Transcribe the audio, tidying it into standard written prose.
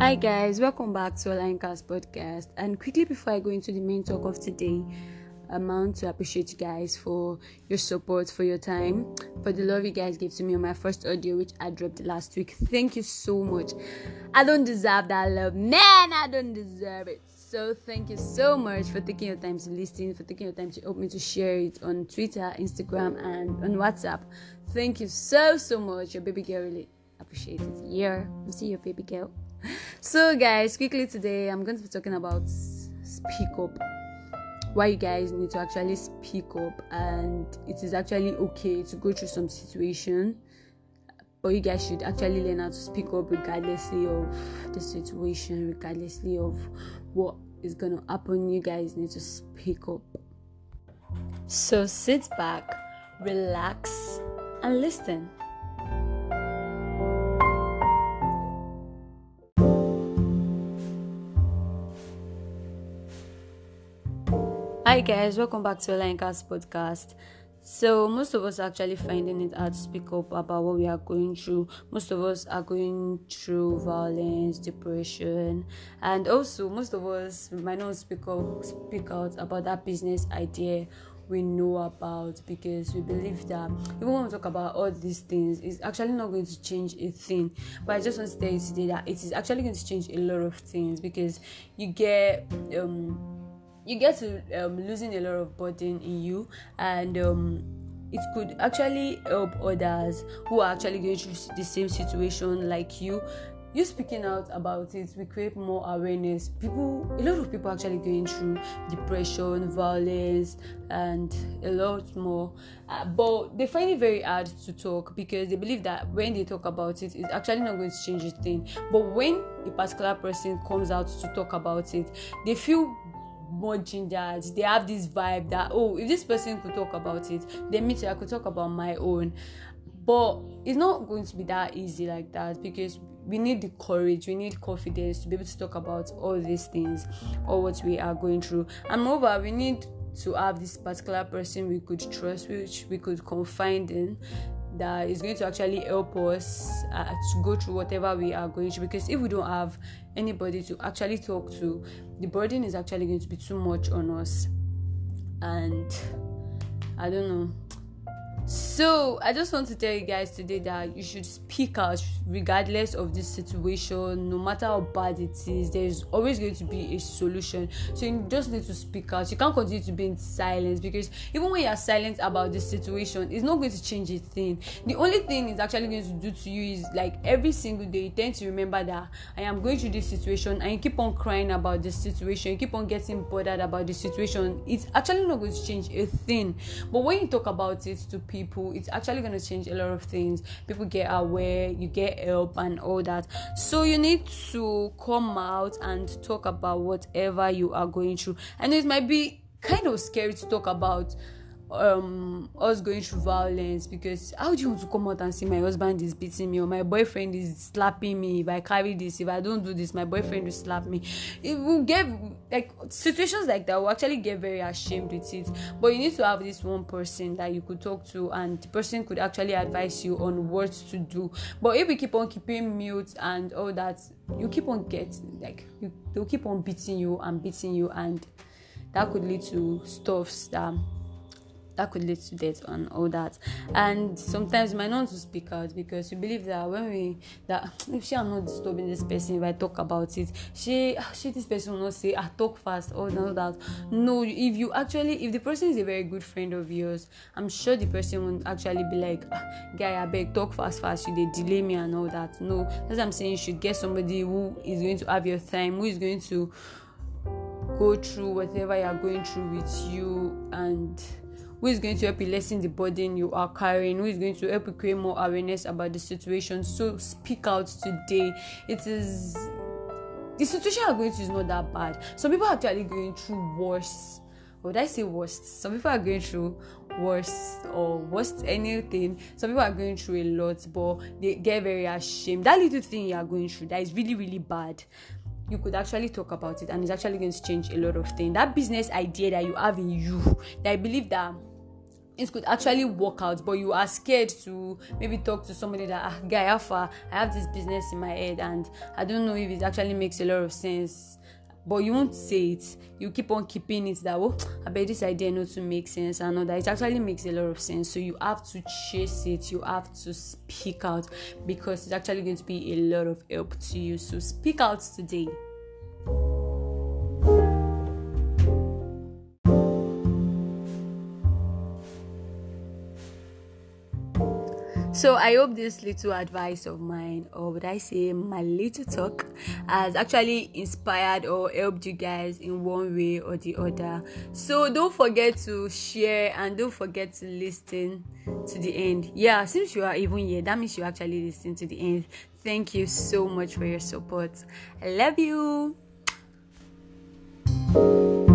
Hi guys, welcome back to Olincast podcast. And quickly before I go into the main talk of today, I want to appreciate you guys for your support, for your time, for the love you guys gave to me on my first audio, which I dropped last week. Thank you so much. I don't deserve that love, man. I don't deserve it. So thank you so much for taking your time to listen, for taking your time to help me to share it on Twitter, Instagram, and on WhatsApp. Thank you so much. Your baby girl really appreciate it. Yeah, you see your baby girl. So guys, quickly today I'm going to be talking about speak up. Why you guys need to actually speak up, and it is actually okay to go through some situation, but you guys should actually learn how to speak up regardlessly of the situation, regardlessly of what is gonna happen. You guys need to speak up. So sit back, relax, and listen. Hi guys, welcome back to Olincast podcast. So most of us are actually finding it hard to speak up about what we are going through. Most of us are going through violence, depression, and also most of us might not speak out about that business idea we know about, because we believe that even when we talk about all these things, it's actually not going to change a thing. But I just want to tell you today that it is actually going to change a lot of things, because you get to losing a lot of burden in you, and it could actually help others who are actually going through the same situation like you. You speaking out about it will create more awareness. A lot of people actually going through depression, violence, and a lot more, but they find it very hard to talk, because they believe that when they talk about it, it's actually not going to change a thing. But when a particular person comes out to talk about it, they feel more gingered. They have this vibe that, if this person could talk about it, then me too, I could talk about my own. But it's not going to be that easy like that, because we need the courage, we need confidence to be able to talk about all these things, or what we are going through. And moreover, we need to have this particular person we could trust, which we could confide in, that is going to actually help us to go through whatever we are going through. Because if we don't have anybody to actually talk to, the burden is actually going to be too much on us, and I don't know. So I just want to tell you guys today that you should speak out regardless of this situation. No matter how bad it is, there's always going to be a solution. So you just need to speak out. You can't continue to be in silence, because even when you are silent about this situation, it's not going to change a thing. The only thing it's actually going to do to you is, like, every single day you tend to remember that I am going through this situation, and you keep on crying about this situation, you keep on getting bothered about the situation. It's actually not going to change a thing. But when you talk about it to people, it's actually going to change a lot of things. People get aware, you get help and all that. So you need to come out and talk about whatever you are going through. And it might be kind of scary to talk about us going through violence, because how do you want to come out and say my husband is beating me, or my boyfriend is slapping me, if I carry this, if I don't do this, my boyfriend will slap me? It will get, like, situations like that will actually get very ashamed with it. But you need to have this one person that you could talk to, and the person could actually advise you on what to do. But if you keep on keeping mute and all that, you keep on they'll keep on beating you, and that could lead to stuffs that could lead to death and all that. And sometimes we might not want to speak out, because we believe that if she are not disturbing this person, if I talk about it, this person will not say talk fast or that. No, if the person is a very good friend of yours, I'm sure the person won't actually be like, guy, I beg, talk fast, you they delay me and all that. No, that's what I'm saying. You should get somebody who is going to have your time, who is going to go through whatever you are going through with you, and who is going to help you lessen the burden you are carrying, who is going to help you create more awareness about the situation. So speak out today. The situation you're going through is not that bad. Some people are actually going through worse. Would I say worst? Some people are going through worst anything. Some people are going through a lot, but they get very ashamed. That little thing you are going through that is really, really bad, you could actually talk about it, and it's actually going to change a lot of things. That business idea that you have in you, that I believe that it could actually work out, but you are scared to maybe talk to somebody that, guy, how far, I have this business in my head and I don't know if it actually makes a lot of sense. But you won't say it. You keep on keeping it that, I bet this idea not to make sense and all that. It actually makes a lot of sense. So you have to chase it. You have to speak out, because it's actually going to be a lot of help to you. So speak out today. So I hope this little advice of mine, or would I say my little talk, has actually inspired or helped you guys in one way or the other. So don't forget to share and don't forget to listen to the end. Yeah, since you are even here, that means you actually listen to the end. Thank you so much for your support. I love you.